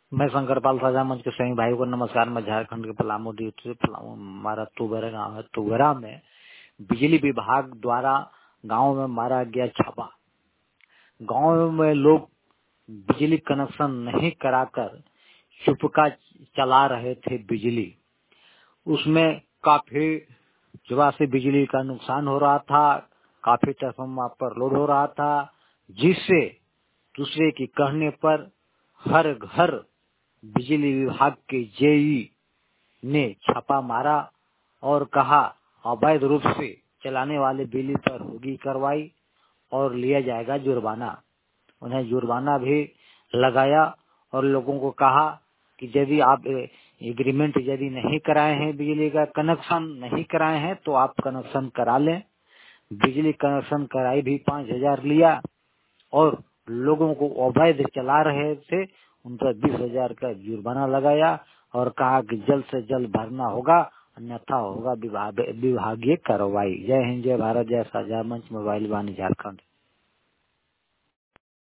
मैं शंकरपाल साझा मंच के सभी भाइयों को नमस्कार। मैं झारखंड के पलामू ड्यूटी से पलामू हमारा तुगरा गाँव है। तुगरा में बिजली विभाग द्वारा गांव में मारा गया छापा। गांव में लोग बिजली कनेक्शन नहीं कराकर चुपका चला रहे थे बिजली। उसमें काफी जगह से बिजली का नुकसान हो रहा था, काफी ट्रांसफार्मर पर लोड हो रहा था, जिससे दूसरे के कहने पर हर घर बिजली विभाग के जेई ने छापा मारा और कहा अवैध रूप से चलाने वाले बिजली पर होगी कार्रवाई और लिया जाएगा जुर्माना। उन्हें जुर्माना भी लगाया और लोगों को कहा कि यदि आप एग्रीमेंट यदि नहीं कराए हैं, बिजली का कनेक्शन नहीं कराए हैं तो आप कनेक्शन करा लें। बिजली कनेक्शन कराई भी 5,000 लिया और लोगों को अवैध चला रहे थे उन पर 20,000 का जुर्माना लगाया और कहा कि जल्द से जल्द भरना होगा, अन्यथा होगा विभागीय कार्रवाई। जय हिंद, जय भारत, जय साझा मंच, मोबाइल वाणी झारखंड।